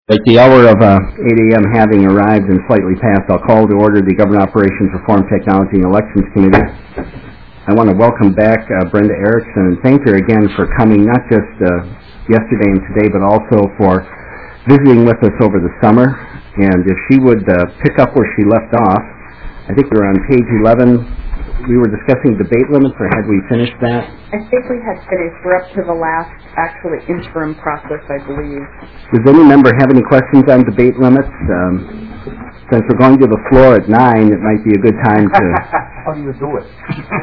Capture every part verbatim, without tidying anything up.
Like the hour of uh, eight a.m. having arrived and slightly passed, I'll call to order the Government Operations Reform Technology and Elections Committee. I want to welcome back uh, Brenda Erickson and thank her again for coming, not just uh, yesterday and today, but also for visiting with us over the summer. And if she would uh, pick up where she left off, I think we're on page eleven. We were discussing debate limits, or had we finished that? I think we had finished. We're up to the last, actually, interim process, I believe. Does any member have any questions on debate limits? Um, since we're going to the floor at nine, it might be a good time to... How do you do it?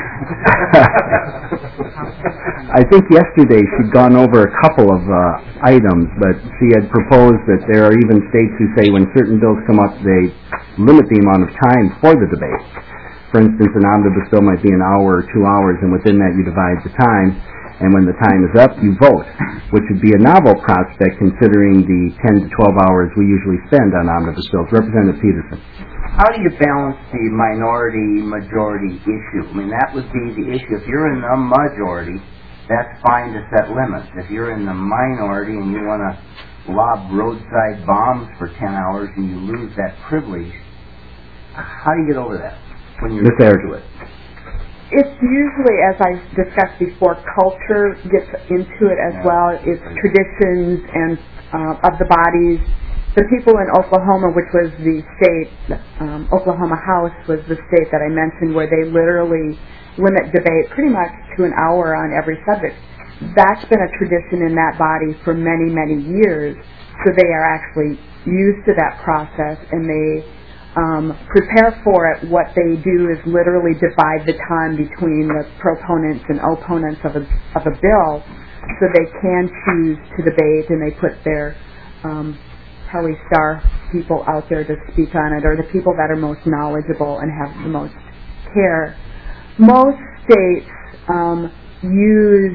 I think yesterday she'd gone over a couple of uh, items, but she had proposed that there are even states who say when certain bills come up, they limit the amount of time for the debate. For instance, an omnibus bill might be an hour or two hours, and within that you divide the time, and when the time is up, you vote, which would be a novel prospect considering the ten to twelve hours we usually spend on omnibus bills. Representative Peterson. How do you balance the minority-majority issue? I mean, that would be the issue. If you're in the majority, that's fine to set limits. If you're in the minority and you want to lob roadside bombs for ten hours and you lose that privilege, how do you get over that? When you're into it? It's usually, as I discussed before, culture gets into it as yeah. well. It's traditions and uh, of the bodies. The people in Oklahoma, which was the state, um, Oklahoma House was the state that I mentioned, where they literally limit debate pretty much to an hour on every subject. That's been a tradition in that body for many, many years. So they are actually used to that process, and they Um, prepare for it. What they do is literally divide the time between the proponents and opponents of a, of a bill, so they can choose to debate, and they put their um, probably star people out there to speak on it, or the people that are most knowledgeable and have the most care. Most states um, use,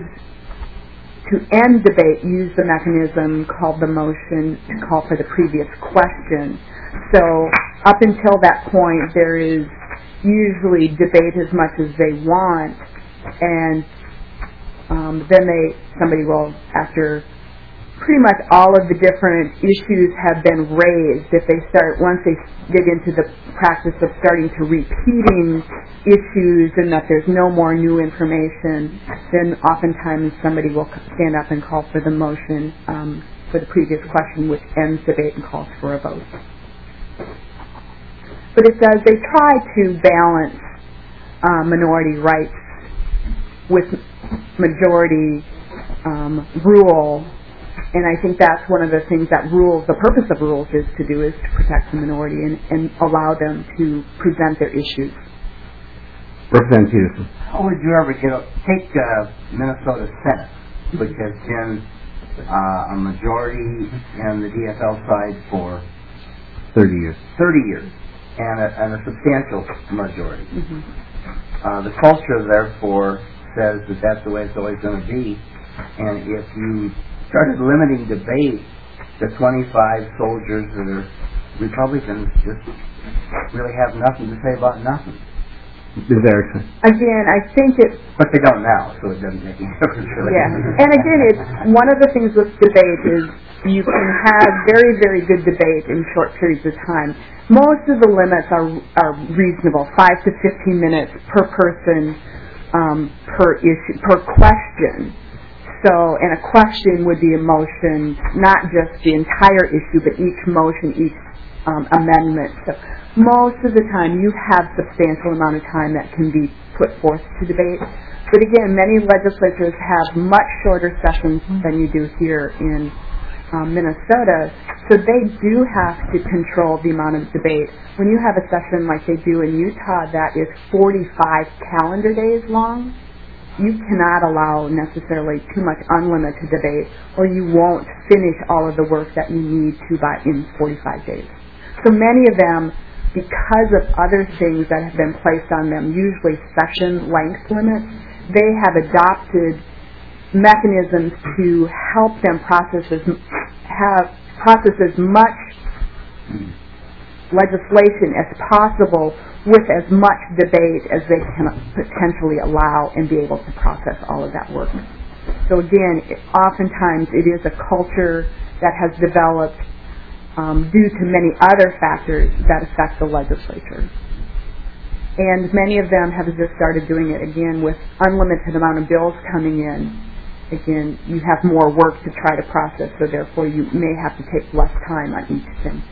to end debate, use the mechanism called the motion to call for the previous question. So up until that point, there is usually debate as much as they want, and um, then they somebody will, after pretty much all of the different issues have been raised, if they start, once they get into the practice of starting to repeating issues and that there's no more new information, then oftentimes somebody will stand up and call for the motion um, for the previous question, which ends debate and calls for a vote. But it does, they try to balance uh, minority rights with majority um, rule, and I think that's one of the things that rules, the purpose of rules is to do, is to protect the minority and, and allow them to present their issues. Representative Peterson. How would you ever get, take uh, Minnesota Senate, which has been uh, a majority in the D F L side for thirty years. thirty years. And a, and a substantial majority. Mm-hmm. Uh, the culture, therefore, says that that's the way it's always going to be. And if you started limiting debate to twenty-five soldiers that are Republicans, just really have nothing to say about nothing. Miz Erickson. Again, I think it... But they don't now, so it doesn't make any difference. Really. Yeah. And again, it's one of the things with debate is you can have very, very good debate in short periods of time. Most of the limits are are reasonable, five to fifteen minutes per person, um, per issue, per question. So, and a question would be a motion, not just the entire issue, but each motion, each um, amendment. So, most of the time, you have substantial amount of time that can be put forth to debate. But again, many legislatures have much shorter sessions than you do here in um, Minnesota, so they do have to control the amount of debate. When you have a session like they do in Utah that is forty-five calendar days long, you cannot allow necessarily too much unlimited debate, or you won't finish all of the work that you need to by in forty-five days. So many of them, because of other things that have been placed on them, usually session length limits, they have adopted mechanisms to help them process as, have, process as much legislation as possible with as much debate as they can potentially allow and be able to process all of that work. So again, it, oftentimes it is a culture that has developed um, due to many other factors that affect the legislature. And many of them have just started doing it again with unlimited amount of bills coming in. Again, you have more work to try to process, so therefore you may have to take less time on each thing.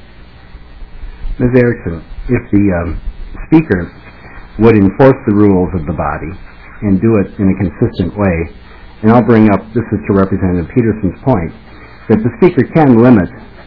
Miz Erickson, if the um, Speaker would enforce the rules of the body and do it in a consistent way, and I'll bring up, this is to Representative Peterson's point, that the Speaker can limit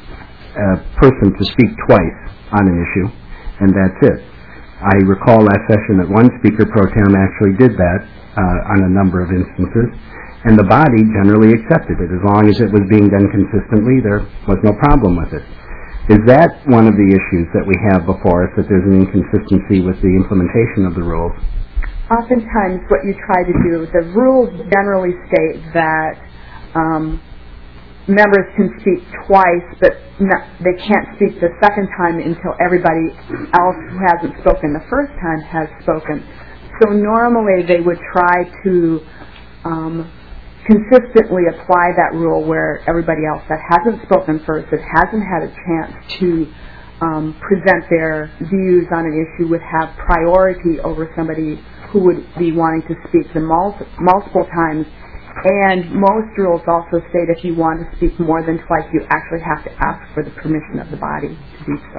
a person to speak twice on an issue, and that's it. I recall last session that one Speaker pro tem actually did that uh, on a number of instances, and the body generally accepted it. As long as it was being done consistently, there was no problem with it. Is that one of the issues that we have before us, that there's an inconsistency with the implementation of the rules? Oftentimes what you try to do, the rules generally state that um, members can speak twice, but not, they can't speak the second time until everybody else who hasn't spoken the first time has spoken. So normally they would try to um, consistently apply that rule where everybody else that hasn't spoken first, that hasn't had a chance to um, present their views on an issue, would have priority over somebody who would be wanting to speak the mul- multiple times. And most rules also state if you want to speak more than twice, you actually have to ask for the permission of the body to do so.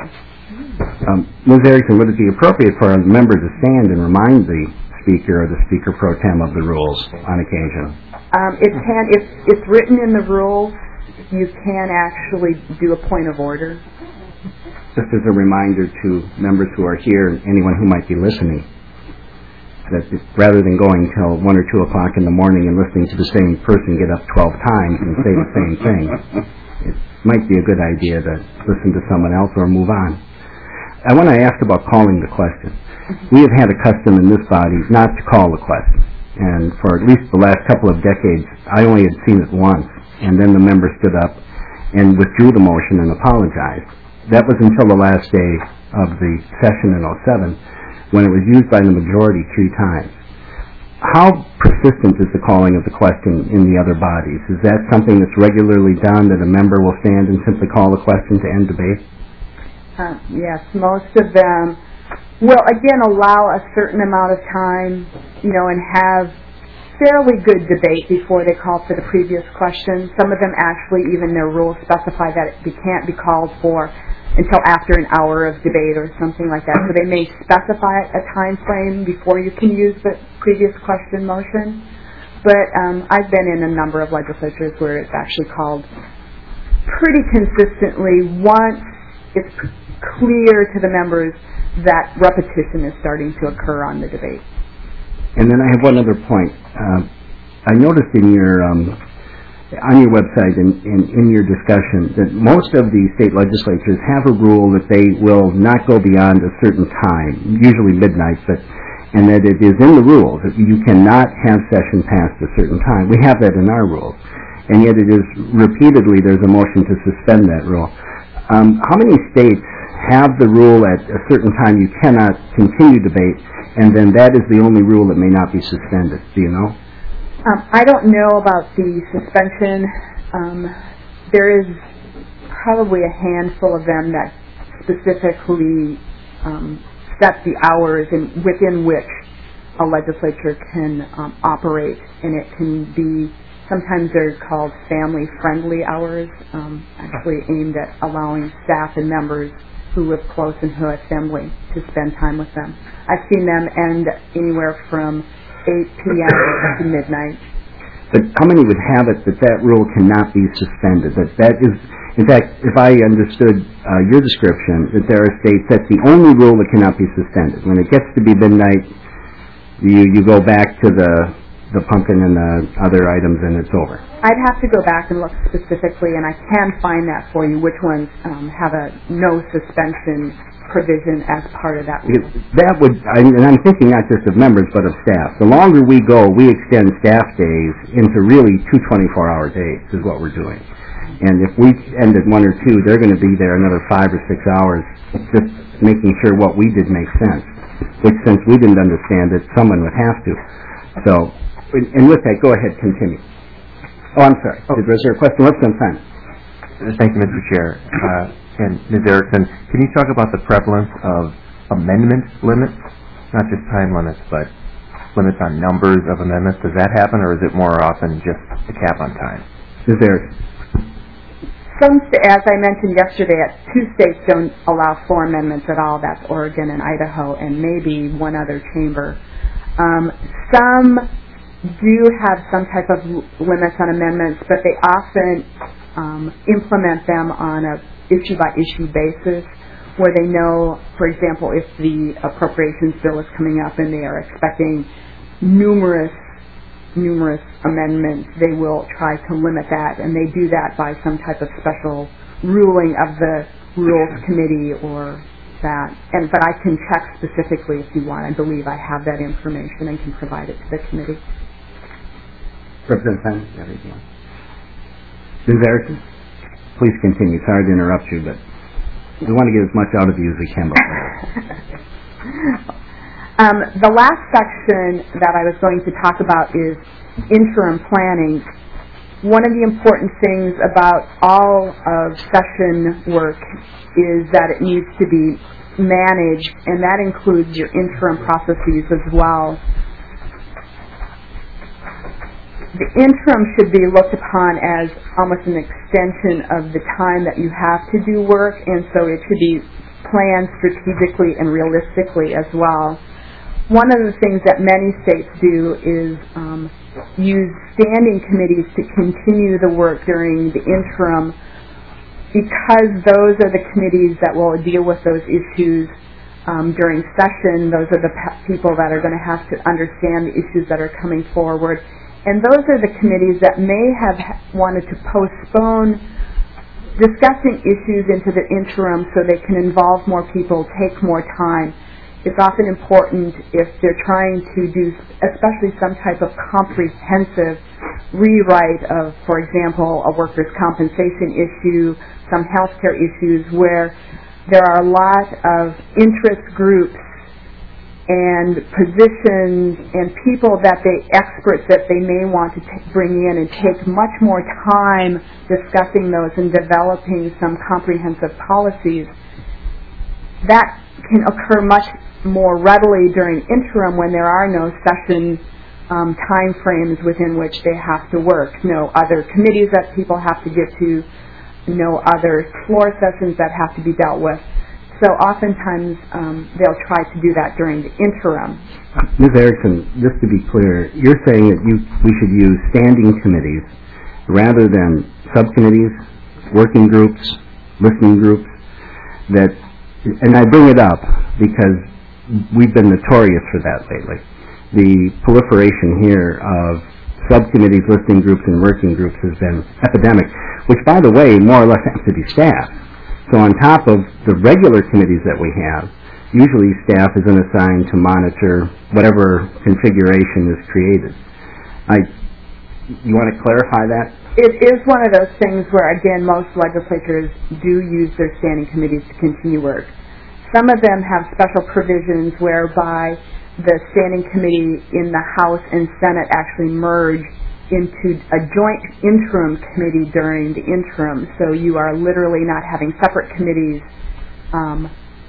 Um, Miz Erickson, would it be appropriate for a member to stand and remind the Speaker or the Speaker pro tem of the rules on occasion? Um, it can, if it's written in the rules, you can actually do a point of order. Just as a reminder to members who are here and anyone who might be listening, that rather than going till one or two o'clock in the morning and listening to the same person get up twelve times and say the same thing, it might be a good idea to listen to someone else or move on. I want to ask about calling the question. We have had a custom in this body not to call the question, and for at least the last couple of decades, I only had seen it once, and then the member stood up and withdrew the motion and apologized. That was until the last day of the session in oh seven, when it was used by the majority three times. How persistent is the calling of the question in the other bodies? Is that something that's regularly done, that a member will stand and simply call the question to end debate? Uh, yes, most of them will, again, allow a certain amount of time, you know, and have fairly good debate before they call for the previous question. Some of them actually, even their rules specify that it can't be called for until after an hour of debate or something like that. So they may specify a time frame before you can use the previous question motion. But um, I've been in a number of legislatures where it's actually called pretty consistently once it's clear to the members that repetition is starting to occur on the debate. And then I have one other point. Uh, I noticed in your um, on your website and in, in, in your discussion that most of the state legislatures have a rule that they will not go beyond a certain time, usually midnight, but and that it is in the rules that you cannot have session past a certain time. We have that in our rules, and yet it is repeatedly there's a motion to suspend that rule. Um, how many states have the rule at a certain time you cannot continue debate, and then that is the only rule that may not be suspended? Do you know? Um, I don't know about the suspension. Um, there is probably a handful of them that specifically um, set the hours in, within which a legislature can um, operate, and it can be, sometimes they're called family-friendly hours, um, actually aimed at allowing staff and members who live close and who have family to spend time with them. I've seen them end anywhere from eight p.m. to midnight. But how many would have it that that rule cannot be suspended? That that is, in fact, if I understood uh, your description, that there are states that's the only rule that cannot be suspended. When it gets to be midnight, you you go back to the the pumpkin and the other items, and it's over. I'd have to go back and look specifically, and I can find that for you, which ones um, have a no suspension provision as part of that rule. That would, and I'm thinking not just of members, but of staff. The longer we go, we extend staff days into really two twenty-four hour days is what we're doing. And if we end at one or two, they're going to be there another five or six hours just making sure what we did makes sense, which since we didn't understand it, someone would have to. So, and with that, go ahead, continue. Oh, I'm sorry. Oh. Was there a question? Let's spend time. Thank you, Mister Chair. Uh, and Miz Erickson, can you talk about the prevalence of amendment limits, not just time limits, but limits on numbers of amendments? Does that happen, or is it more often just a cap on time? Miz Erickson. Some, as I mentioned yesterday, two states don't allow four amendments at all. That's Oregon and Idaho, and maybe one other chamber. Um, some do have some type of limits on amendments, but they often um, implement them on a issue-by-issue basis, where they know, for example, if the appropriations bill is coming up and they are expecting numerous numerous amendments, they will try to limit that, and they do that by some type of special ruling of the Rules Committee or that. And but I can check specifically if you want. I believe I have that information and can provide it to the committee. Representative Simon, anything else? Miz Erickson, please continue. Sorry to interrupt you, but we want to get as much out of you as we can before. Um, the last section that I was going to talk about is interim planning. One of the important things about all of session work is that it needs to be managed, and that includes your interim processes as well. The interim should be looked upon as almost an extension of the time that you have to do work, and so it should be planned strategically and realistically as well. One of the things that many states do is um, use standing committees to continue the work during the interim, because those are the committees that will deal with those issues um, during session. Those are the pe- people that are going to have to understand the issues that are coming forward. And those are the committees that may have wanted to postpone discussing issues into the interim so they can involve more people, take more time. It's often important if they're trying to do, especially some type of comprehensive rewrite of, for example, a workers' compensation issue, some healthcare issues where there are a lot of interest groups and positions and people that they, experts that they may want to t- bring in and take much more time discussing those and developing some comprehensive policies. That can occur much more readily during interim when there are no session um, time frames within which they have to work, no other committees that people have to get to, no other floor sessions that have to be dealt with. So oftentimes um, they'll try to do that during the interim. Miz Erickson, just to be clear, you're saying that you, we should use standing committees rather than subcommittees, working groups, listening groups, that, and I bring it up because we've been notorious for that lately. The proliferation here of subcommittees, listening groups, and working groups has been epidemic, which, by the way, more or less have to be staffed. So on top of the regular committees that we have, usually staff isn't assigned to monitor whatever configuration is created. I, you want to clarify that? It is one of those things where, again, most legislatures do use their standing committees to continue work. Some of them have special provisions whereby the standing committee in the House and Senate actually merge into a joint interim committee during the interim. So you are literally not having separate committees, um,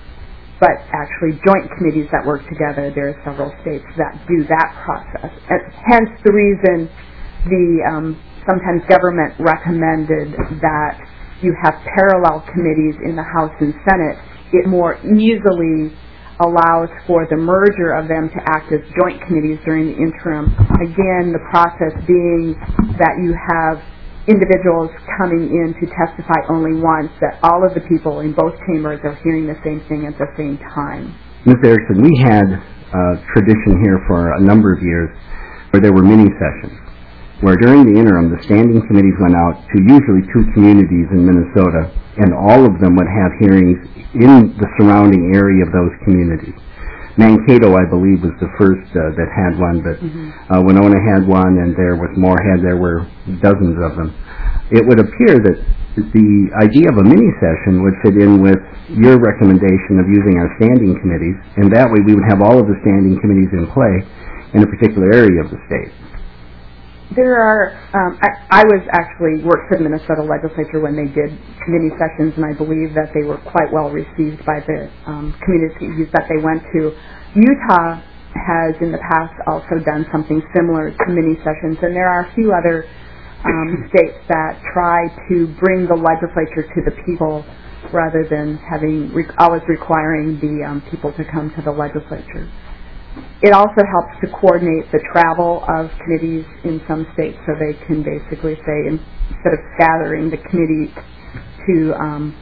but actually joint committees that work together. There are several states that do that process. And hence the reason the um, sometimes government recommended that you have parallel committees in the House and Senate. It more easily allows for the merger of them to act as joint committees during the interim. Again, the process being that you have individuals coming in to testify only once, that all of the people in both chambers are hearing the same thing at the same time. Miz Erickson, we had a tradition here for a number of years where there were mini sessions, where during the interim the standing committees went out to usually two communities in Minnesota, and all of them would have hearings in the surrounding area of those communities. Mankato, I believe, was the first uh, that had one, but mm-hmm. uh, Winona had one, and there was Moorhead. There were dozens of them. It would appear that the idea of a mini session would fit in with your recommendation of using our standing committees, and that way we would have all of the standing committees in play in a particular area of the state. There are, um, I, I was actually worked for the Minnesota legislature when they did mini sessions, and I believe that they were quite well received by the um, communities that they went to. Utah has in the past also done something similar to mini sessions, and there are a few other um, states that try to bring the legislature to the people rather than having re- always requiring the um, people to come to the legislature. It also helps to coordinate the travel of committees in some states, so they can basically say, instead of gathering the committee to um,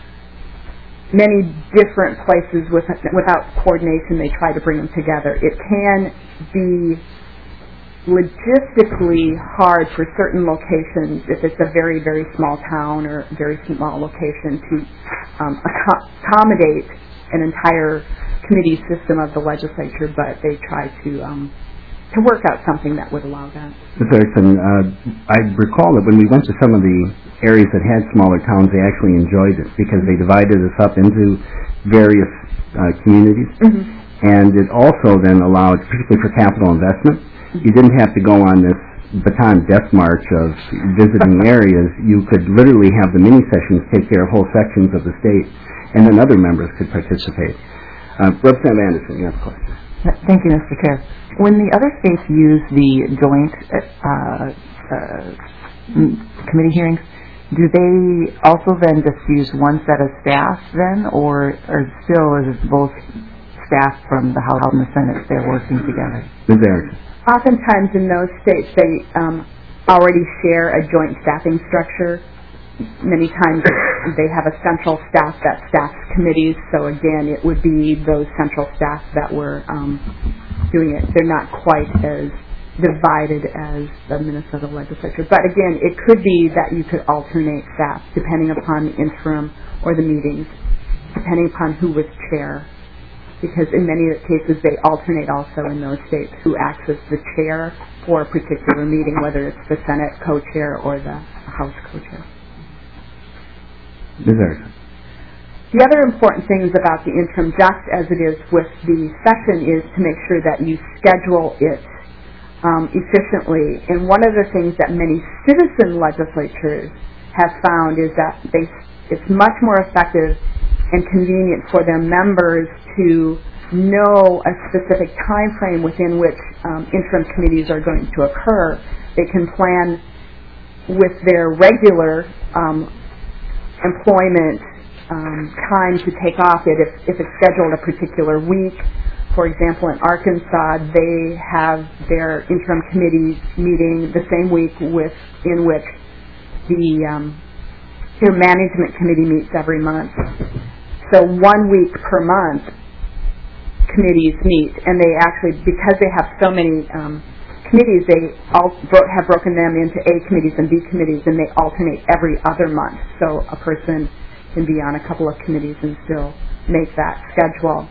many different places with, without coordination, they try to bring them together. It can be logistically hard for certain locations, if it's a very, very small town or very small location, to um, ac- accommodate an entire committee system of the legislature, but they try to um, to work out something that would allow that. Miz Erickson, uh, I recall that when we went to some of the areas that had smaller towns, they actually enjoyed it because they divided us up into various uh, communities, mm-hmm. and it also then allowed, particularly for capital investment, mm-hmm. you didn't have to go on this baton death march of visiting areas. You could literally have the mini sessions take care of whole sections of the state, and then other members could participate. Uh, Representative Anderson, you have a question. Thank you, Mister Chair. When the other states use the joint uh, uh, committee hearings, do they also then just use one set of staff then, or, or still is it both staff from the House and the Senate they're working together? Miz Erickson. Oftentimes in those states they um, already share a joint staffing structure. Many times they have a central staff that staffs committees, so again, it would be those central staff that were um, doing it. They're not quite as divided as the Minnesota legislature. But again, it could be that you could alternate staff depending upon the interim or the meetings, depending upon who was chair. Because in many cases they alternate also in those states who acts as the chair for a particular meeting, whether it's the Senate co-chair or the House co-chair. Miz Erickson. The other important things about the interim, just as it is with the session, is to make sure that you schedule it um, efficiently. And one of the things that many citizen legislatures have found is that they, it's much more effective and convenient for their members to know a specific time frame within which um, interim committees are going to occur. They can plan with their regular um, employment um, time to take off it if, if it's scheduled a particular week. For example, in Arkansas, they have their interim committees meeting the same week with in which the um, their management committee meets every month. So one week per month, committees meet, and they actually, because they have so many um, committees, they all bro- have broken them into A committees and B committees, and they alternate every other month. So a person can be on a couple of committees and still make that schedule.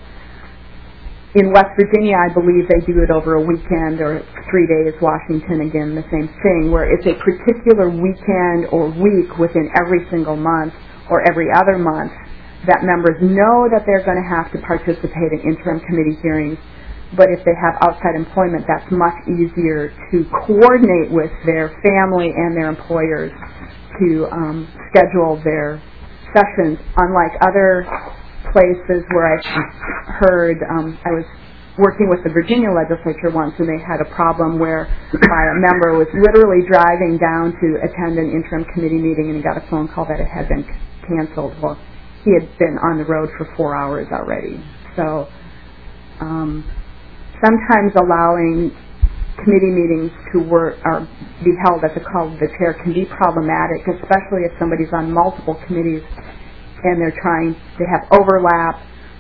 In West Virginia, I believe they do it over a weekend or three days. Washington, again, the same thing, where it's a particular weekend or week within every single month or every other month that members know that they're going to have to participate in interim committee hearings. But if they have outside employment, that's much easier to coordinate with their family and their employers to um, schedule their sessions. Unlike other places where I've heard, um, I was working with the Virginia legislature once, and they had a problem where a member was literally driving down to attend an interim committee meeting, and he got a phone call that it had been canceled. Well, he had been on the road for four hours already. So um, sometimes allowing committee meetings to work or be held at the call of the chair can be problematic, especially if somebody's on multiple committees and they're trying, they have overlap.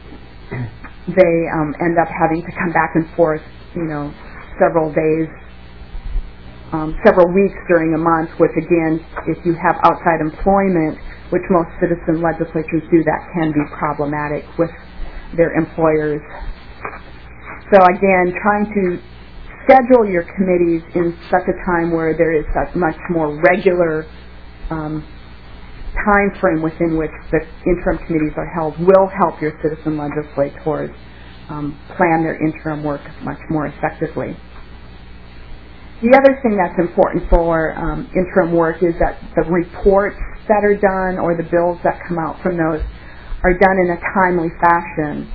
They um, end up having to come back and forth, you know, several days, um, several weeks during a month, which again, if you have outside employment, which most citizen legislatures do, that can be problematic with their employers. So again, trying to schedule your committees in such a time where there is such much more regular um, time frame within which the interim committees are held will help your citizen legislators um, plan their interim work much more effectively. the other thing that's important for um, interim work is that the reports that are done or the bills that come out from those are done in a timely fashion.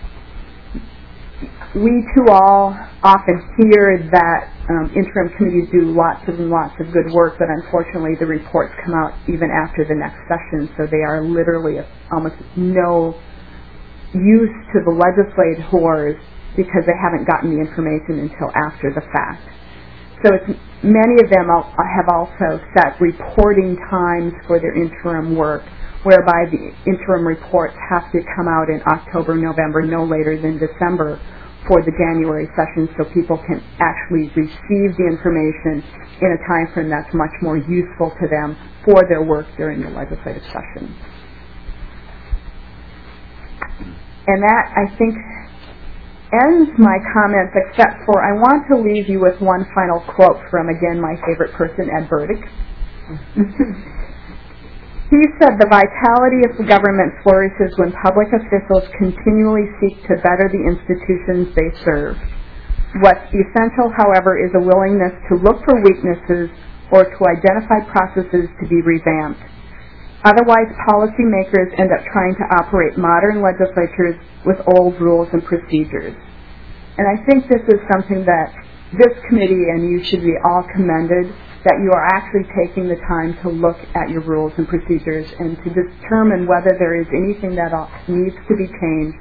We too all often hear that um, interim committees do lots and lots of good work, but unfortunately the reports come out even after the next session, so they are literally of almost no use to the legislators because they haven't gotten the information until after the fact. So it's, many of them al- have also set reporting times for their interim work, whereby the interim reports have to come out in October, November, no later than December for the January session, so people can actually receive the information in a time frame that's much more useful to them for their work during the legislative session. And that, I think, ends my comments, except for I want to leave you with one final quote from, again, my favorite person, Ed Burdick. He said, "The vitality of the government flourishes when public officials continually seek to better the institutions they serve. What's essential, however, is a willingness to look for weaknesses or to identify processes to be revamped. Otherwise, policymakers end up trying to operate modern legislatures with old rules and procedures." And I think this is something that this committee and you should be all commended, that you are actually taking the time to look at your rules and procedures and to determine whether there is anything that needs to be changed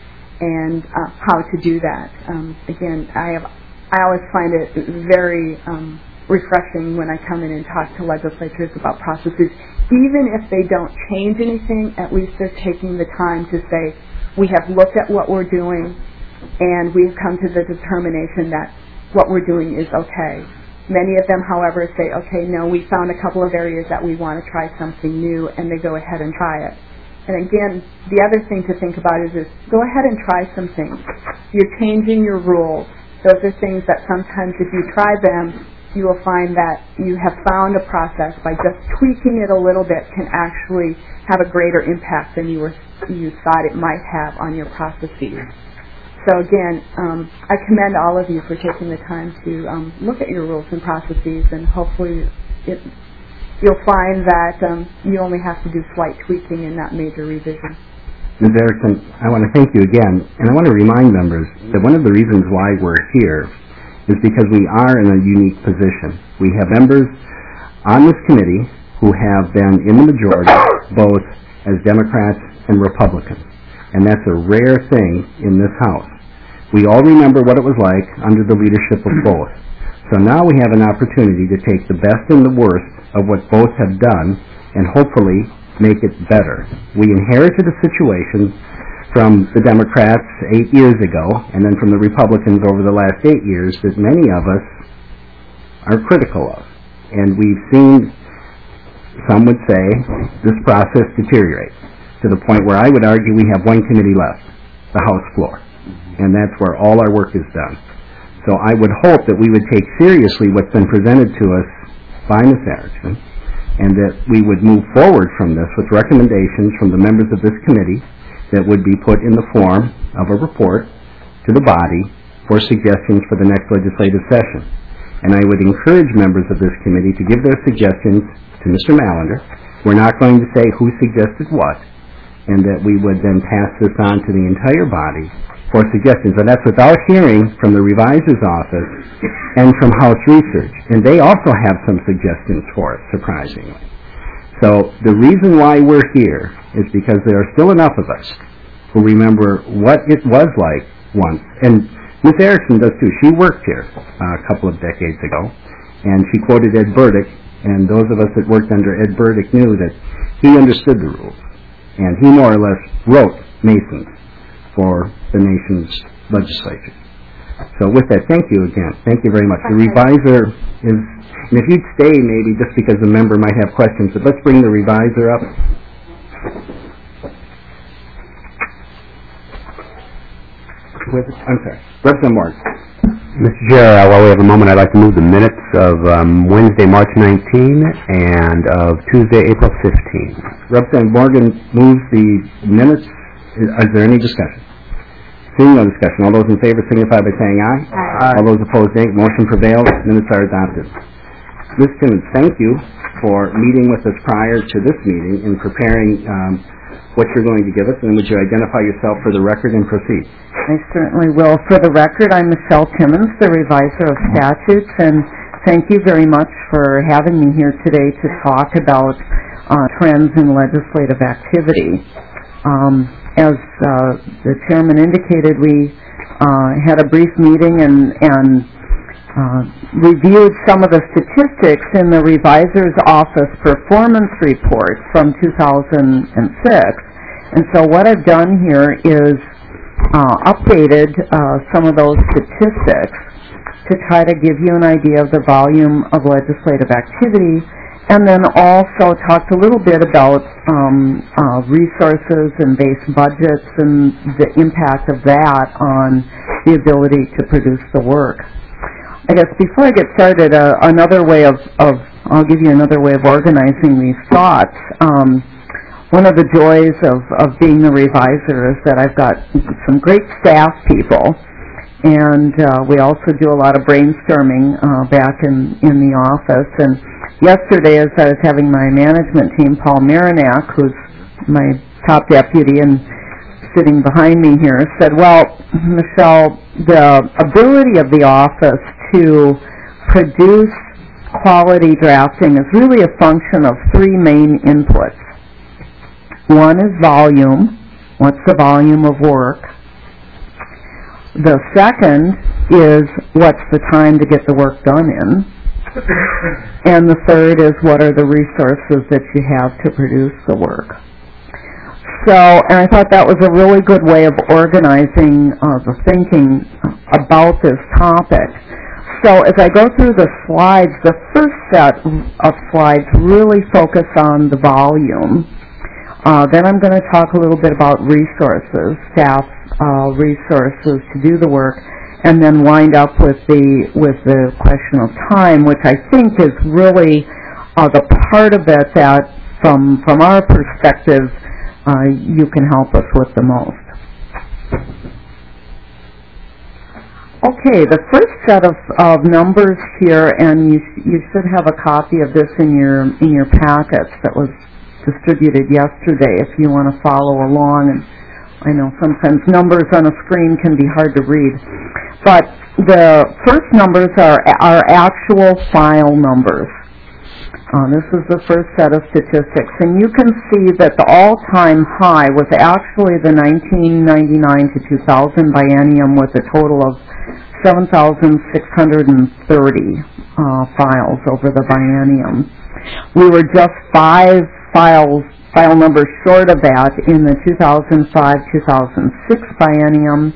and uh, how to do that. Um, again, I have I always find it very um, refreshing when I come in and talk to legislators about processes. Even if they don't change anything, at least they're taking the time to say, we have looked at what we're doing and we've come to the determination that what we're doing is okay. Many of them, however, say, okay, no, we found a couple of areas that we want to try something new, and they go ahead and try it. And again, the other thing to think about is, is go ahead and try some things. You're changing your rules. Those are things that sometimes if you try them, you will find that you have found a process by just tweaking it a little bit can actually have a greater impact than you were you thought it might have on your processes. So again, um, I commend all of you for taking the time to um, look at your rules and processes, and hopefully it, you'll find that um, you only have to do slight tweaking and not major revision. Miz Erickson, I want to thank you again, and I want to remind members that one of the reasons why we're here is because we are in a unique position. We have members on this committee who have been in the majority, both as Democrats and Republicans, and that's a rare thing in this House. We all remember what it was like under the leadership of both. So now we have an opportunity to take the best and the worst of what both have done and hopefully make it better. We inherited a situation from the Democrats eight years ago and then from the Republicans over the last eight years that many of us are critical of. And we've seen, some would say, this process deteriorate to the point where I would argue we have one committee left, the House floor. And that's where all our work is done. So I would hope that we would take seriously what's been presented to us by Miz Erickson, and that we would move forward from this with recommendations from the members of this committee that would be put in the form of a report to the body for suggestions for the next legislative session. And I would encourage members of this committee to give their suggestions to Mister Mallender. We're not going to say who suggested what, and that we would then pass this on to the entire body for suggestions. And that's without hearing from the reviser's office and from House Research. And they also have some suggestions for us, surprisingly. So the reason why we're here is because there are still enough of us who remember what it was like once. And Miz Erickson does too. She worked here uh, a couple of decades ago, and she quoted Ed Burdick, and those of us that worked under Ed Burdick knew that he understood the rules. And he more or less wrote Masons for the nation's legislature. So with that, thank you again. Thank you very much. The reviser is, and if you'd stay maybe just because the member might have questions, but let's bring the reviser up. With, I'm sorry, Representative Morgan. Mister Chair, uh, while we have a moment, I'd like to move the minutes of um, Wednesday, March nineteenth and of Tuesday, April fifteenth. Representative Morgan moves the minutes. Is, is there any discussion? Seeing no discussion, all those in favor signify by saying aye. Aye. All those opposed, nay. Motion prevails. Minutes are adopted. Miz Timmons, thank you for meeting with us prior to this meeting and preparing um, what you're going to give us. And would you identify yourself for the record and proceed? I certainly will. For the record, I'm Michelle Timmons, the reviser of statutes, and thank you very much for having me here today to talk about uh, trends in legislative activity. Um, as uh, the chairman indicated, we uh, had a brief meeting and, and uh, reviewed some of the statistics in the Revisor's Office Performance Report from two thousand six. And so what I've done here is uh, updated uh, some of those statistics to try to give you an idea of the volume of legislative activity, and then also talked a little bit about um, uh, resources and base budgets and the impact of that on the ability to produce the work. I guess before I get started, uh, another way of, of, I'll give you another way of organizing these thoughts. Um, one of the joys of, of being the reviser is that I've got some great staff people, and uh, we also do a lot of brainstorming uh, back in, in the office. And yesterday, as I was having my management team, Paul Marinac, who's my top deputy and sitting behind me here, said, well, Michelle, the ability of the office to produce quality drafting is really a function of three main inputs. One is volume. What's the volume of work? The second is what's the time to get the work done in? And the third is what are the resources that you have to produce the work? So, and I thought that was a really good way of organizing uh, the thinking about this topic. So as I go through the slides, the first set of slides really focus on the volume. Uh, then I'm going to talk a little bit about resources, staff uh, resources to do the work, and then wind up with the with the question of time, which I think is really uh, the part of it that, from from our perspective, uh, you can help us with the most. Okay, the first set of, of numbers here, and you you should have a copy of this in your in your packets that was distributed yesterday if you want to follow along. And I know sometimes numbers on a screen can be hard to read. But the first numbers are, are actual file numbers. Uh, this is the first set of statistics. And you can see that the all-time high was actually the nineteen ninety-nine to two thousand biennium with a total of seven thousand six hundred thirty uh, files over the biennium. We were just five files, file numbers short of that in the two thousand five to two thousand six biennium.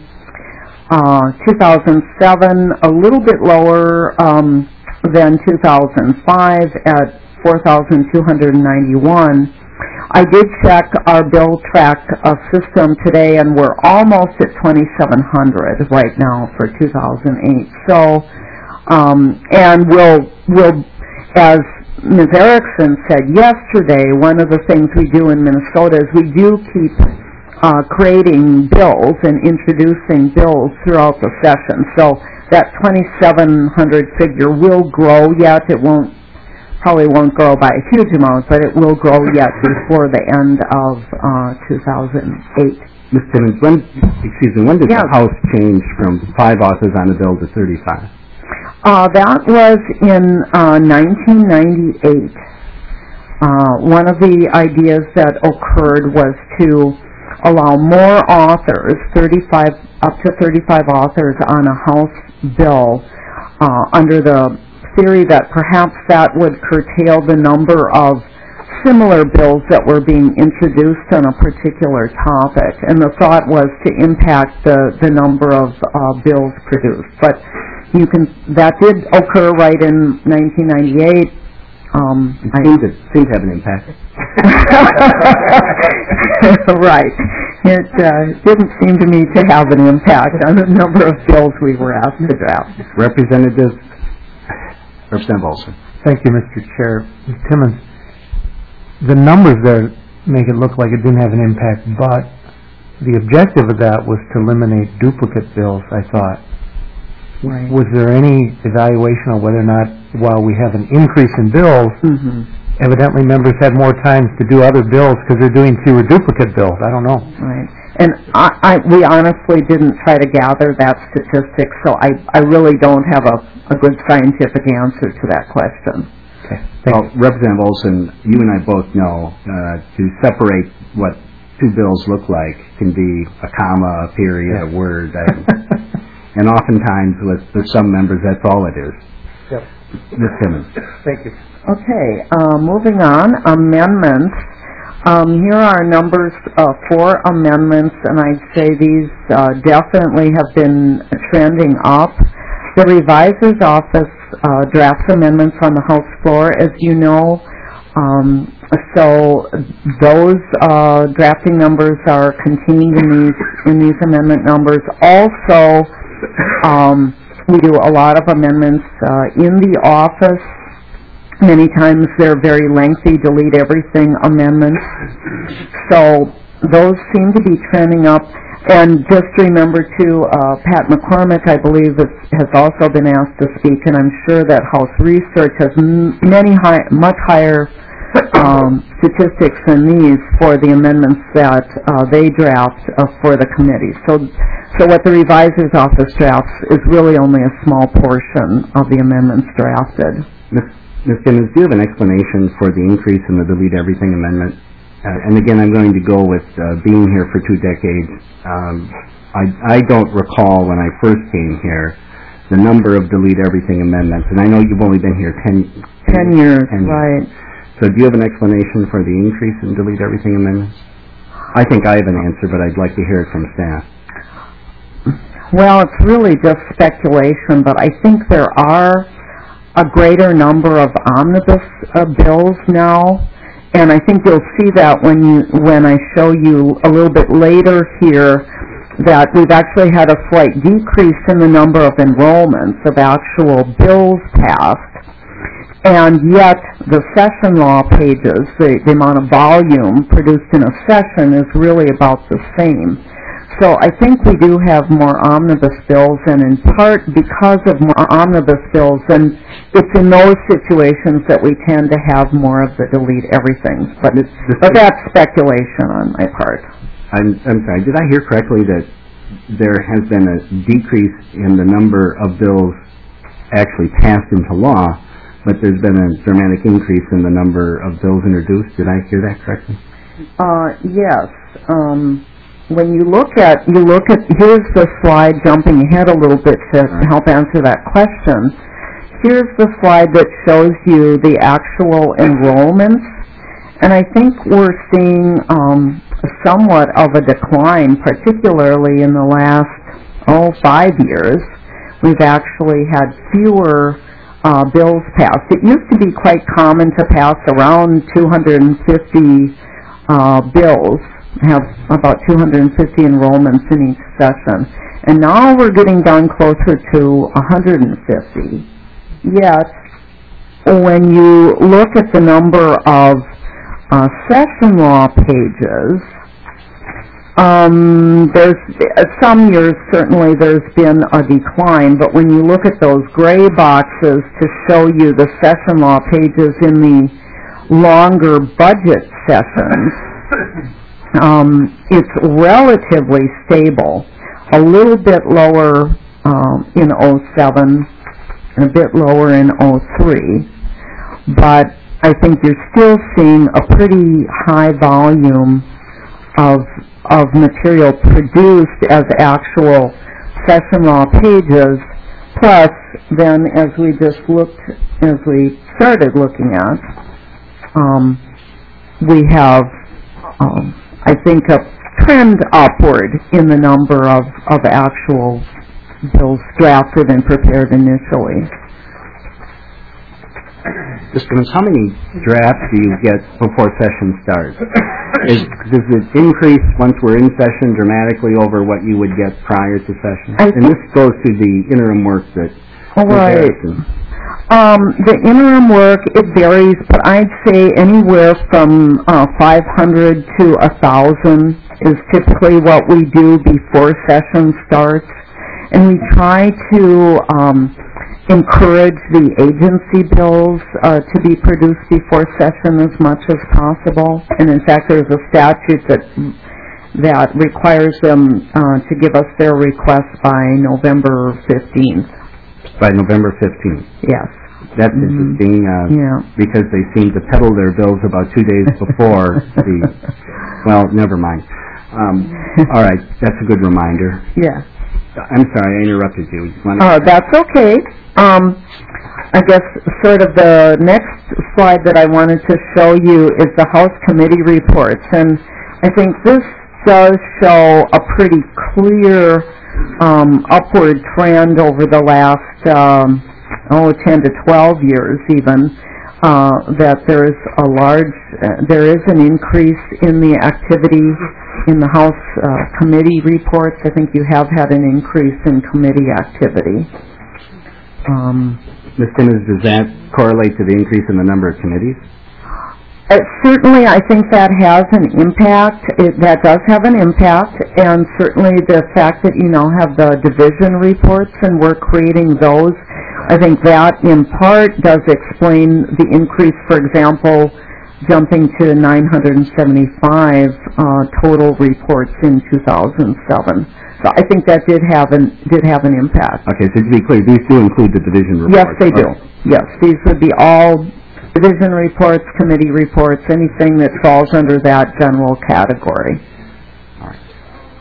Uh, two thousand seven, a little bit lower um, than two thousand five at four thousand two hundred ninety-one. I did check our bill track uh, system today, and we're almost at twenty-seven hundred right now for two thousand eight. So, um, and we'll, we'll, as Miz Erickson said yesterday, one of the things we do in Minnesota is we do keep uh, creating bills and introducing bills throughout the session. So that twenty-seven hundred figure will grow yet. It won't, probably won't grow by a huge amount, but it will grow yet before the end of uh, two thousand eight. Miz Timmons, when, excuse me, when did Yeah. the House change from five authors on a bill to thirty-five? Uh, that was in uh, nineteen ninety-eight. Uh, one of the ideas that occurred was to allow more authors, thirty-five up to thirty-five authors on a House bill, uh, under the theory that perhaps that would curtail the number of similar bills that were being introduced on a particular topic. And the thought was to impact the, the number of uh, bills produced. But you can, that did occur right in nineteen ninety-eight. Um, It seemed to, seemed to have an impact. Right. It uh, didn't seem to me to have an impact on the number of bills we were asked to draft. Representative, Representative Olson. Thank you, Mister Chair. Miz Timmons, the numbers there make it look like it didn't have an impact, but the objective of that was to eliminate duplicate bills, I thought. Right. Was there any evaluation on whether or not, while we have an increase in bills, Mm-hmm. evidently members had more time to do other bills because they're doing fewer duplicate bills? I don't know. Right. And I, I, we honestly didn't try to gather that statistic, so I, I really don't have a, a good scientific answer to that question. Okay. Thank Well, you. Representative Olson, you and I both know uh, to separate what two bills look like can be a comma, a period, a word, I, and oftentimes with, with some members that's all it is. Yep. Miz Timmons. Thank you. Okay, uh, moving on, amendments. Um, here are numbers uh, for amendments, and I'd say these uh, definitely have been trending up. The Reviser's Office uh, drafts amendments on the House floor, as you know. Um, so those uh, drafting numbers are contained in these in these amendment numbers. Also, um, we do a lot of amendments uh, in the office. Many times they're very lengthy, delete everything amendments. So those seem to be trending up. And just remember too, uh, Pat McCormick, I believe, is, has also been asked to speak, and I'm sure that House Research has m- many high, much higher um, statistics than these for the amendments that uh, they draft uh, for the committee. So, so what the Reviser's Office drafts is really only a small portion of the amendments drafted. Miz Timmons, do you have an explanation for the increase in the delete everything amendment? Uh, and again, I'm going to go with uh, being here for two decades. Um, I, I don't recall when I first came here the number of delete everything amendments, and I know you've only been here ten, Ten years, ten right. So do you have an explanation for the increase in delete everything amendments? I think I have an answer, but I'd like to hear it from staff. Well, it's really just speculation, but I think there are a greater number of omnibus uh, bills now, and I think you'll see that when you when I show you a little bit later here that we've actually had a slight decrease in the number of enrollments of actual bills passed, and yet the session law pages, the, the amount of volume produced in a session is really about the same. So I think we do have more omnibus bills, and in part because of more omnibus bills, and it's in those situations that we tend to have more of the delete everything. But, it's, but that's speculation on my part. I'm, I'm sorry, did I hear correctly that there has been a decrease in the number of bills actually passed into law, but there's been a dramatic increase in the number of bills introduced? Did I hear that correctly? Uh, yes. Um, when you look at, you look at, here's the slide jumping ahead a little bit to help answer that question. Here's the slide that shows you the actual enrollments, and I think we're seeing um, somewhat of a decline, particularly in the last, oh, five years. We've actually had fewer uh, bills passed. It used to be quite common to pass around two hundred fifty uh, bills, have about two hundred fifty enrollments in each session. And now we're getting down closer to one hundred fifty. Yet, when you look at the number of uh, session law pages, um, there's some years certainly there's been a decline, but when you look at those gray boxes to show you the session law pages in the longer budget sessions, um, it's relatively stable, a little bit lower um, in oh seven and a bit lower in oh three, but I think you're still seeing a pretty high volume of of material produced as actual session law pages, plus then as we just looked, as we started looking at, um, we have, um, I think, a trend upward in the number of, of actual bills drafted and prepared initially. Mister Timmons, how many drafts do you get before session starts? Is, does it increase once we're in session dramatically over what you would get prior to session? I and this goes to the interim work that... Right. Um, the interim work, it varies, but I'd say anywhere from uh, five hundred to one thousand is typically what we do before session starts. And we try to um, encourage the agency bills uh, to be produced before session as much as possible. And in fact, there's a statute that that requires them uh, to give us their request by November fifteenth. By November fifteenth. Yes. That's interesting, uh, Yeah. because they seem to peddle their bills about two days before the, well, never mind. Um, all right, that's a good reminder. Yeah. I'm sorry, I interrupted you. you wanna... Oh, that's okay. Um, I guess sort of the next slide that I wanted to show you is the House Committee reports, and I think this does show a pretty clear um, upward trend over the last um, oh, ten to twelve years even, uh, that there's a large, uh, there is an increase in the activity in the House uh, committee reports. I think you have had an increase in committee activity. Um, Miz Timmons, does that correlate to the increase in the number of committees? Uh, certainly, I think that has an impact. It, that does have an impact, and certainly the fact that you now have the division reports and we're creating those, I think that in part does explain the increase, for example, jumping to nine hundred seventy-five uh, total reports in two thousand seven. So I think that did have an did have an impact. Okay, so to be clear, these do include the division reports? Yes, they do. Okay. Yes, these would be all division reports, committee reports, anything that falls under that general category. All right.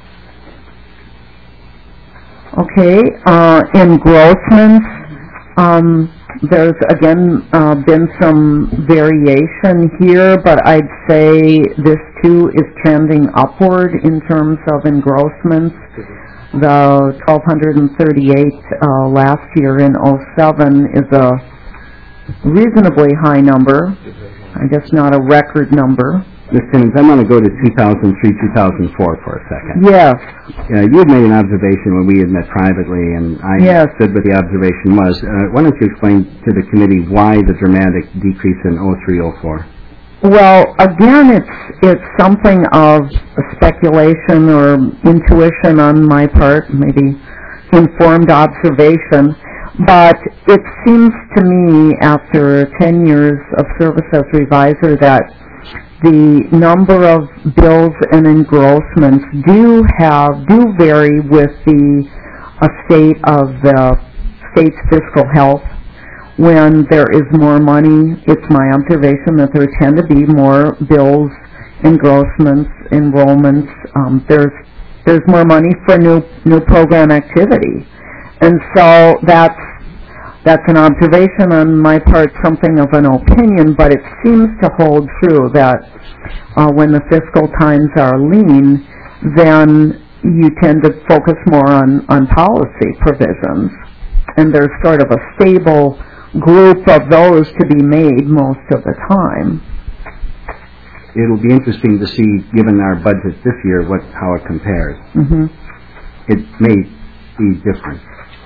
Okay, uh, engrossments, um, there's again uh, been some variation here, but I'd say this too is trending upward in terms of engrossments. The twelve thirty-eight uh, last year in oh seven is a reasonably high number. I guess not a record number. Miz Timmons, I want to go to two thousand three, two thousand four for a second. Yes. Uh, you had made an observation when we had met privately, and I Yes. understood what the observation was. Uh, why don't you explain to the committee why the dramatic decrease in oh three oh four? Well, again, it's it's something of speculation or intuition on my part, maybe informed observation. But it seems to me, after ten years of service as reviser, that the number of bills and engrossments do have do vary with the uh, state of the state's fiscal health. When there is more money, it's my observation that there tend to be more bills, engrossments, enrollments. Um, there's there's more money for new new program activity, and so that's that's an observation on my part, something of an opinion, but it seems to hold true that uh, when the fiscal times are lean, then you tend to focus more on, on policy provisions. And there's sort of a stable group of those to be made most of the time. It'll be interesting to see, given our budget this year, what how it compares. Mm-hmm. It may be different.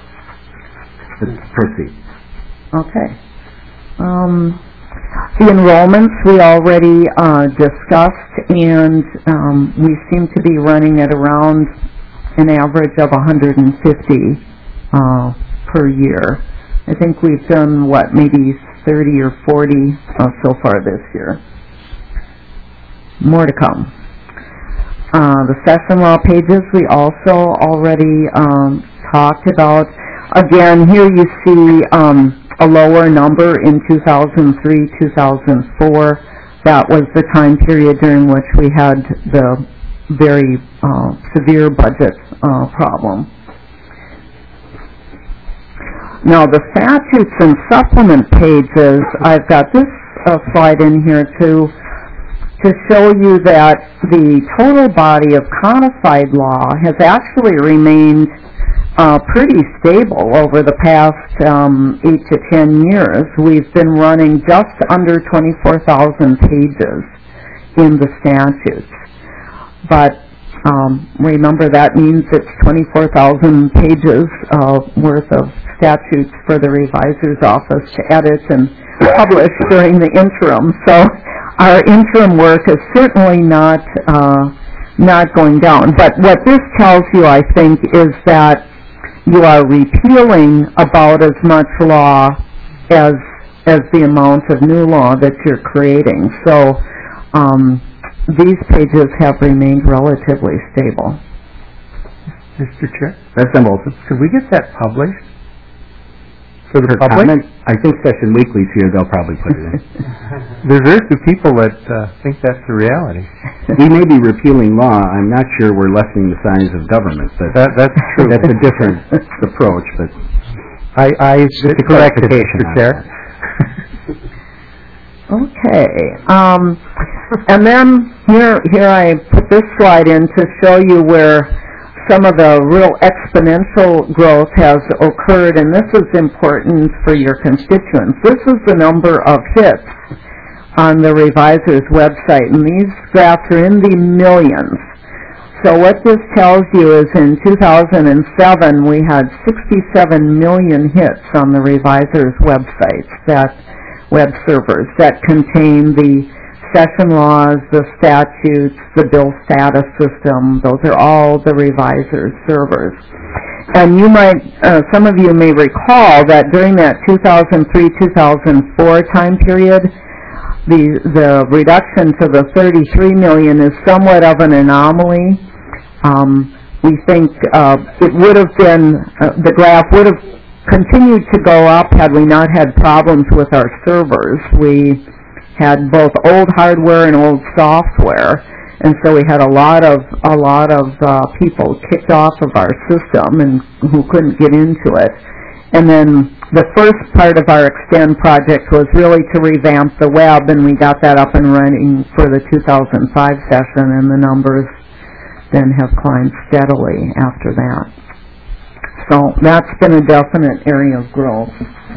Let's proceed. Okay. Um, the enrollments we already uh, discussed, and um, we seem to be running at around an average of one hundred fifty uh, per year. I think we've done, what, maybe thirty or forty uh, so far this year. More to come. Uh, the session law pages we also already um, talked about. Again, here you see um, a lower number in two thousand three, two thousand four. That was the time period during which we had the very uh, severe budget uh, problem. Now, the statutes and supplement pages, I've got this uh, slide in here to to show you that the total body of codified law has actually remained uh, pretty stable over the past um, eight to ten years. We've been running just under twenty-four thousand pages in the statutes. But um, remember, that means it's twenty-four thousand pages uh, worth of statutes for the revisor's office to edit and publish during the interim. So our interim work is certainly not uh, not going down. But what this tells you, I think, is that you are repealing about as much law as as the amount of new law that you're creating. So um, these pages have remained relatively stable. Mister Chair, That's them also. could we get that published for the For public? comment, I think Session Weekly's here, they'll probably put it in. There's very few people that uh, think that's the reality. We may be repealing law, I'm not sure we're lessening the size of government, but That, that's true. that's a different approach, but I, I just a corrected, clarification Mister on Chair. Okay. Um, and then here, here I put this slide in to show you where some of the real exponential growth has occurred, and this is important for your constituents. This is the number of hits on the Revisor's website, and these graphs are in the millions. So what this tells you is in two thousand seven we had sixty-seven million hits on the Revisor's websites, that web servers that contain the session laws, the statutes, the bill status system. Those are all the Revisor's servers. And you might, uh, some of you may recall that during that two thousand three two thousand four time period, the the reduction to the thirty-three million is somewhat of an anomaly. Um, we think uh, it would have been, uh, the graph would have continued to go up had we not had problems with our servers. We had both old hardware and old software, and so we had a lot of a lot of uh, people kicked off of our system and who couldn't get into it. And then the first part of our Extend project was really to revamp the web, and we got that up and running for the two thousand five session, and the numbers then have climbed steadily after that. So that's been a definite area of growth.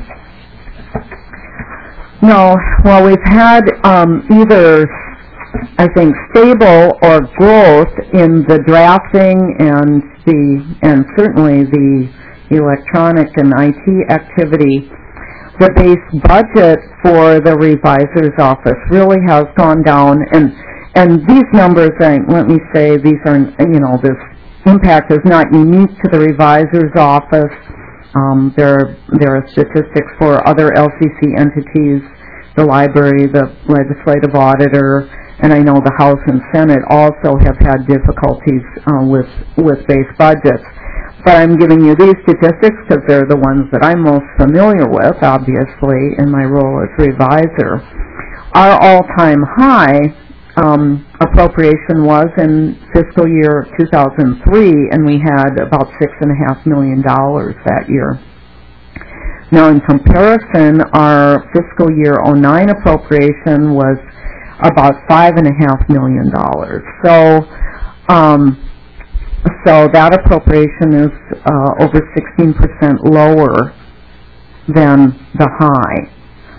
No, well, we've had um, either, I think, stable or growth in the drafting and the, and certainly the electronic and I T activity. The base budget for the Revisor's office really has gone down, and and these numbers, I, let me say, these are, you know, this impact is not unique to the Revisor's office. Um, there, there are statistics for other L C C entities, the library, the legislative auditor, and I know the House and Senate also have had difficulties uh, with with base budgets. But I'm giving you these statistics because they're the ones that I'm most familiar with, obviously, in my role as revisor. Our all-time high um, appropriation was in fiscal year two thousand three, and we had about six and a half million dollars that year. Now, in comparison, our fiscal year oh nine appropriation was about five and a half million dollars. So, um, so that appropriation is uh, over sixteen percent lower than the high.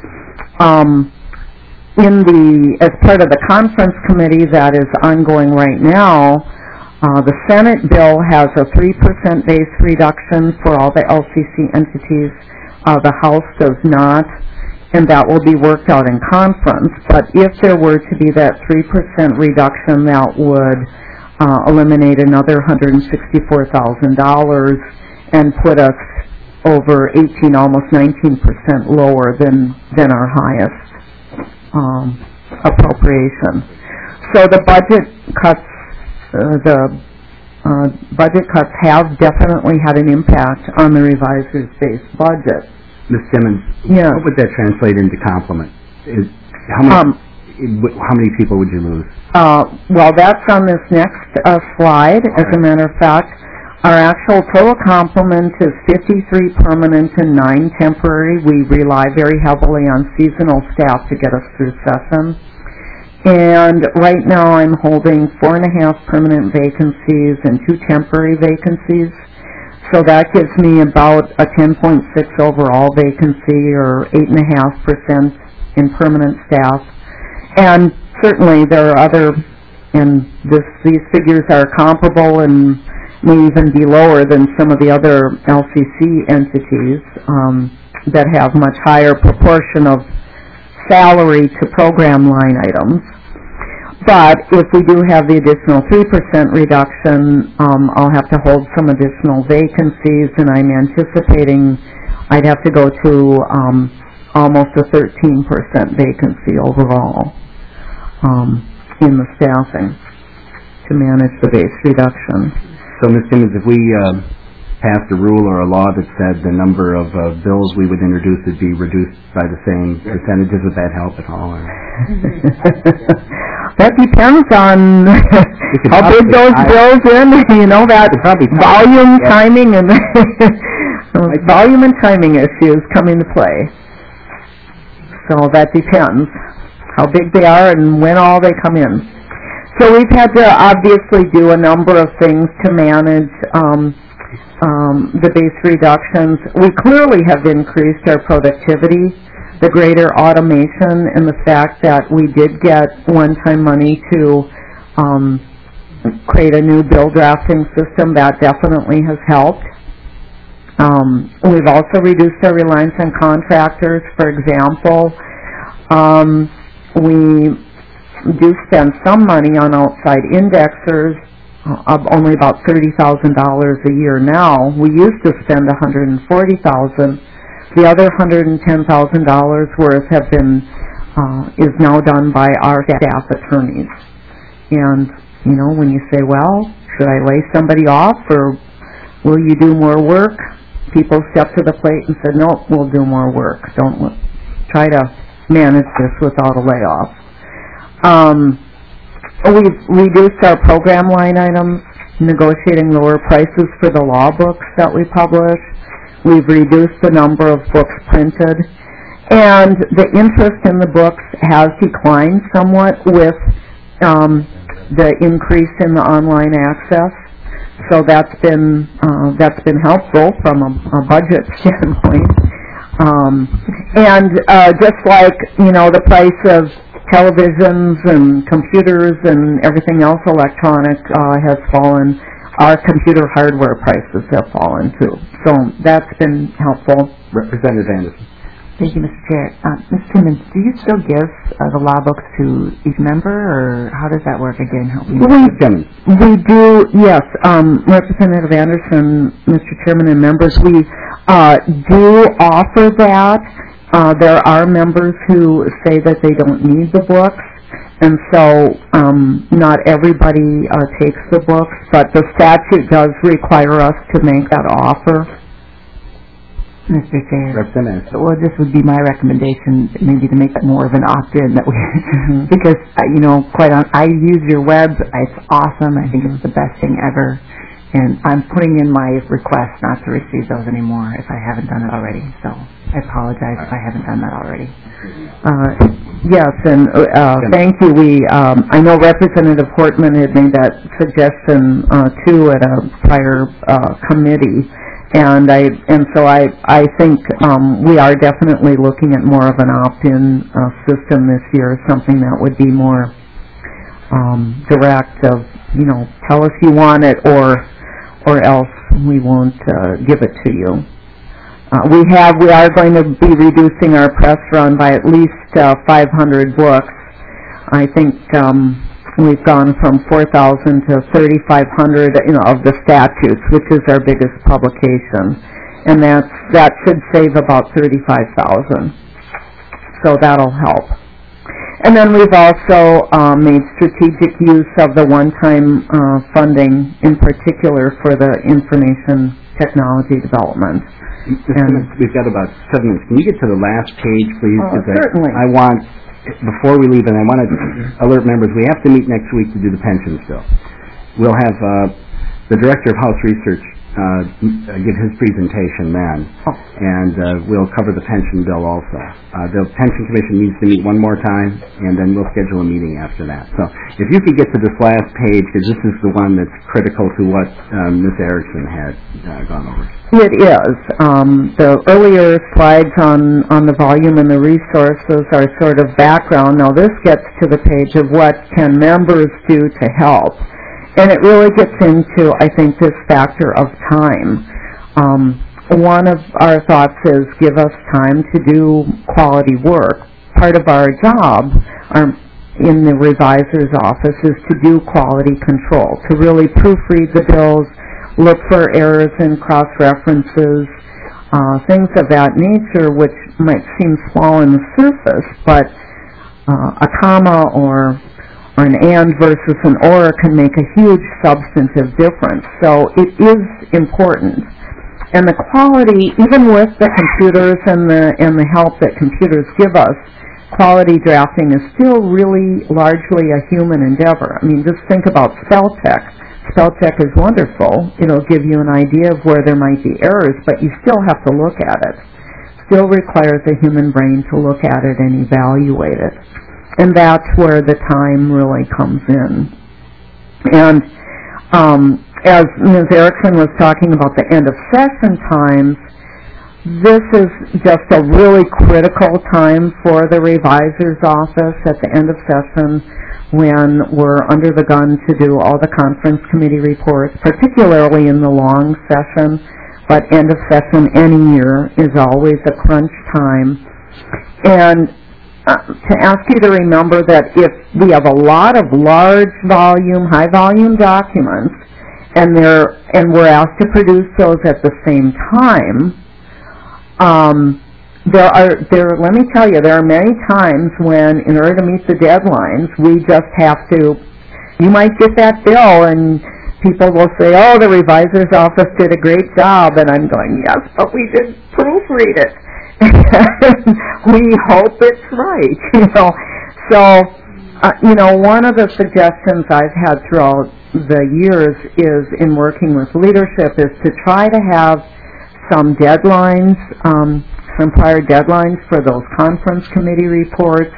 Um, in the, as part of the conference committee that is ongoing right now, uh, the Senate bill has a three percent base reduction for all the L C C entities. Uh, the House does not, and that will be worked out in conference. But if there were to be that three percent reduction, that would uh, eliminate another one hundred sixty-four thousand dollars and put us over eighteen, almost nineteen percent lower than, than our highest um, appropriation. So the budget cuts, uh, the uh, budget cuts have definitely had an impact on the Revisor's base budget. Miz Simmons, Yeah. what would that translate into complement? Is, how, many, Um, it- how many people would you lose? Uh, well, that's on this next uh, slide, as a matter of fact. Our actual total complement is fifty-three permanent and nine temporary. We rely very heavily on seasonal staff to get us through session. And right now I'm holding four and a half permanent vacancies and two temporary vacancies. So that gives me about a ten point six overall vacancy, or eight and a half percent in permanent staff. And certainly there are other, and this, these figures are comparable and may even be lower than some of the other L C C entities um, that have much higher proportion of salary to program line items. But if we do have the additional three percent reduction, um, I'll have to hold some additional vacancies, and I'm anticipating I'd have to go to um, almost a thirteen percent vacancy overall um, in the staffing to manage the base reduction. So, Miz Timmons, if we uh, passed a rule or a law that said the number of uh, bills we would introduce would be reduced by the same percentages, would that help at all? Or? That depends on how big those I, bills in, you know, that volume, yeah. timing, and volume and timing issues come into play. So that depends how big they are and when all they come in. So we've had to obviously do a number of things to manage um, um, the base reductions. We clearly have increased our productivity. The greater automation and the fact that we did get one-time money to um, create a new bill drafting system, that definitely has helped. Um, we've also reduced our reliance on contractors. For example, um, we do spend some money on outside indexers, uh, of only about thirty thousand dollars a year now. We used to spend one hundred forty thousand dollars. The other one hundred ten thousand dollars worth have been uh, is now done by our staff attorneys. And you know, when you say, "Well, should I lay somebody off, or will you do more work?" People stepped to the plate and said, "No, we'll do more work. Don't l- try to manage this without a layoff." Um, we've reduced our program line items, negotiating lower prices for the law books that we publish. We've reduced the number of books printed, and the interest in the books has declined somewhat with um, the increase in the online access. So that's been uh, that's been helpful from a, a budget standpoint. Um, and uh, just like you know, the price of televisions and computers and everything else electronic uh, has fallen, our computer hardware prices have fallen too. So that's been helpful. Representative Anderson. Thank you, Mister Chair. Uh, Miz Timmons, do you still give uh, the law books to each member, or how does that work again? Help me. We, we do, yes. Um, Representative Anderson, Mister Chairman, and members, we uh, do offer that. Uh, there are members who say that they don't need the books, and so um, not everybody uh, takes the books, but the statute does require us to make that offer. Mister Chair, Representative. well, this would be my recommendation, maybe to make it more of an opt-in, that we, because uh, you know, quite on, I use your web. It's awesome. I think it's the best thing ever, and I'm putting in my request not to receive those anymore if I haven't done it already. So I apologize if I haven't done that already. Uh, yes, and uh, thank you. We, um, I know Representative Hortman had made that suggestion uh, too at a prior uh, committee. And I and so I I think um, we are definitely looking at more of an opt-in uh, system this year, something that would be more um, direct. Of you know, tell us you want it, or or else we won't uh, give it to you. Uh, we have we are going to be reducing our press run by at least uh, five hundred books. I think. Um, We've gone from four thousand to thirty-five hundred, you know, of the statutes, which is our biggest publication, and that's that should save about thirty-five thousand. So that'll help. And then we've also um, made strategic use of the one-time uh, funding, in particular for the information technology development. And we've got about seven minutes. Can you get to the last page, please? Uh, certainly. I, I want. Before we leave, and I want to alert members, we have to meet next week to do the pensions bill. We'll have uh, the Director of House Research uh, give his presentation then, oh. and uh, we'll cover the pension bill also. Uh, the Pension Commission needs to meet one more time, and then we'll schedule a meeting after that. So if you could get to this last page, because this is the one that's critical to what um, Miz Erickson had uh, gone over. It is. Um, the earlier slides on, on the volume and the resources are sort of background. Now this gets to the page of what can members do to help. and it really gets into, I think, this factor of time. Um, one of our thoughts is give us time to do quality work. Part of our job our, in the revisor's office is to do quality control, to really proofread the bills, look for errors in cross-references, uh, things of that nature, which might seem small on the surface, but uh, a comma or or an and versus an or can make a huge substantive difference. So it is important. And the quality, even with the computers and the and the help that computers give us, quality drafting is still really largely a human endeavor. I mean, just think about spell check. Spell check is wonderful. It'll give you an idea of where there might be errors, but you still have to look at it. Still requires a human brain to look at it and evaluate it. And that's where the time really comes in. And um, as Miz Erickson was talking about the end of session times, this is just a really critical time for the revisor's office at the end of session when we're under the gun to do all the conference committee reports, particularly in the long session, but end of session any year is always a crunch time. And uh, to ask you to remember that if we have a lot of large volume, high volume documents, and they're and we're asked to produce those at the same time, um, there are there. Let me tell you, there are many times when, in order to meet the deadlines, we just have to. You might get that bill, and people will say, "Oh, the revisor's office did a great job," and I'm going, "Yes, but we didn't proofread it." We hope it's right, you know. So, uh, you know, one of the suggestions I've had throughout the years is, in working with leadership, is to try to have some deadlines, um, some prior deadlines for those conference committee reports,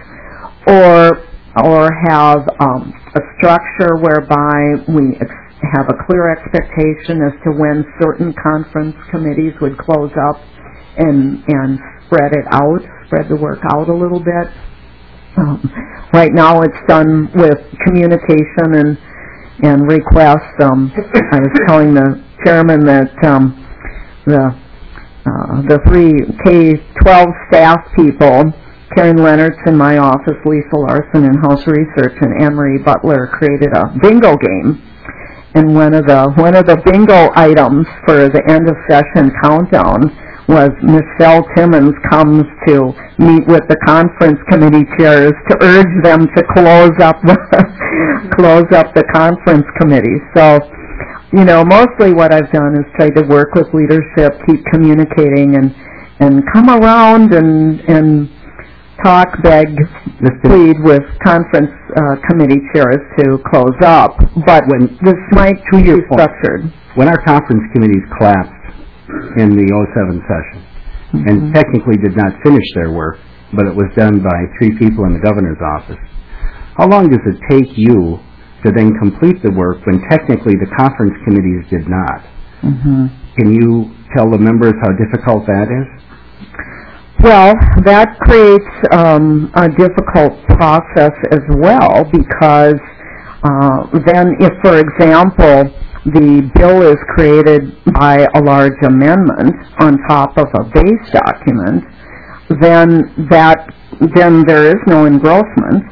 or or have um, a structure whereby we ex- have a clear expectation as to when certain conference committees would close up and and spread it out, spread the work out a little bit. Um, right now it's done with communication and and requests. Um, I was telling the chairman that um, the uh, the three K twelve staff people, Karen Leonards in my office, Lisa Larson in House Research, and Anne-Marie Butler, created a bingo game. And one of the one of the bingo items for the end of session countdown was Michelle Timmons comes to meet with the conference committee chairs to urge them to close up the close up the conference committee. So, you know, mostly what I've done is try to work with leadership, keep communicating, and and come around and and talk, beg, plead with conference uh, committee chairs to close up. But when this might be structured. When our conference committees collapsed in the oh seven session, mm-hmm. and technically did not finish their work, but it was done by three people in the governor's office, how long does it take you to then complete the work when technically the conference committees did not? Mm-hmm. Can you tell the members how difficult that is? Well, that creates um, a difficult process as well, because uh, then if, for example, the bill is created by a large amendment on top of a base document, then that then there is no engrossment,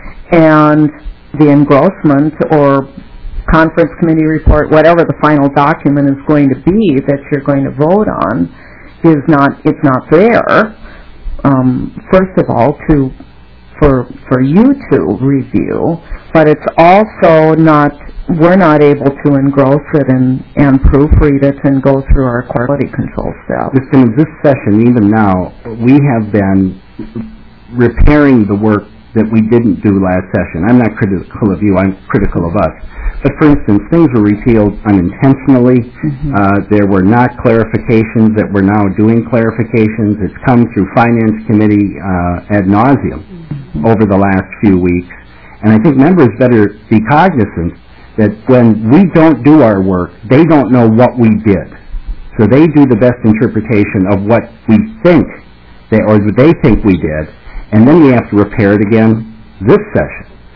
and the engrossment or conference committee report, whatever the final document is going to be that you're going to vote on, is not it's not there. Um, first of all, to for for you to review, but it's also not. We're not able to engross it and, and proofread it and go through our quality control steps. In this session, even now, we have been repairing the work that we didn't do last session. I'm not critical of you, I'm critical of us. But for instance, things were repealed unintentionally. Mm-hmm. Uh, there were not clarifications that we're now doing clarifications. It's come through Finance Committee uh, ad nauseum mm-hmm. over the last few weeks. And I think members better be cognizant that when we don't do our work, they don't know what we did. So they do the best interpretation of what we think, they, or they think we did, and then we have to repair it again this session.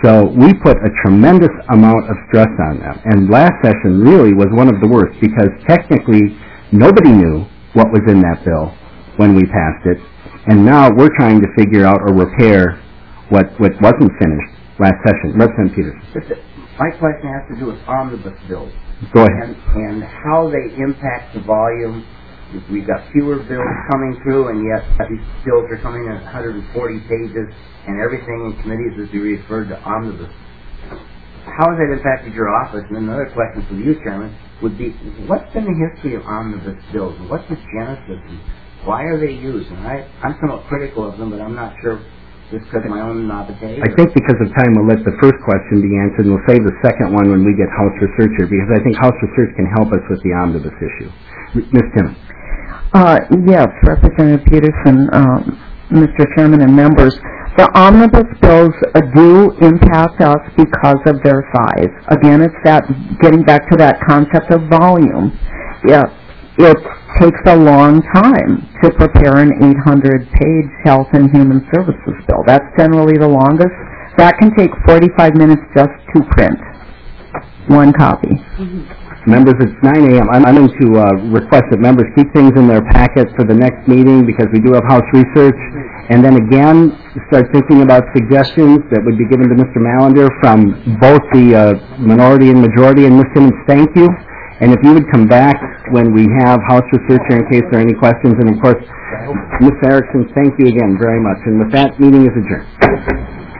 So we put a tremendous amount of stress on them. And last session really was one of the worst because technically nobody knew what was in that bill when we passed it. And now we're trying to figure out or repair what, what wasn't finished last session. Representative Peters. My question has to do with omnibus bills. Go ahead. And, and how they impact the volume. We've got fewer bills coming through, and yet these bills are coming in at one hundred forty pages, and everything in committees is referred to omnibus. How has that impacted your office? And then another question for you, Chairman, would be, what's been the history of omnibus bills, and what's the genesis, and why are they used? And I, I'm somewhat critical of them, but I'm not sure just because of my own naivete. I think because of time, we'll let the first question be answered, and we'll save the second one when we get House Research here, because I think House Research can help us with the omnibus issue. Miz Timmons. Uh, yes, Representative Peterson, um, Mister Chairman and members, the omnibus bills uh, do impact us because of their size. Again, it's that, getting back to that concept of volume. Yeah, it takes a long time to prepare an eight hundred page Health and Human Services bill. That's generally the longest. That can take forty-five minutes just to print one copy. Mm-hmm. Members, it's nine a.m. I'm, I'm going to uh, request that members keep things in their packet for the next meeting because we do have House Research. And then again, start thinking about suggestions that would be given to Mister Mallender from both the uh, minority and majority. And Miz Timmons, thank you. And if you would come back when we have House Research here in case there are any questions. And of course, Miz Erickson, thank you again very much. And with that, meeting is adjourned.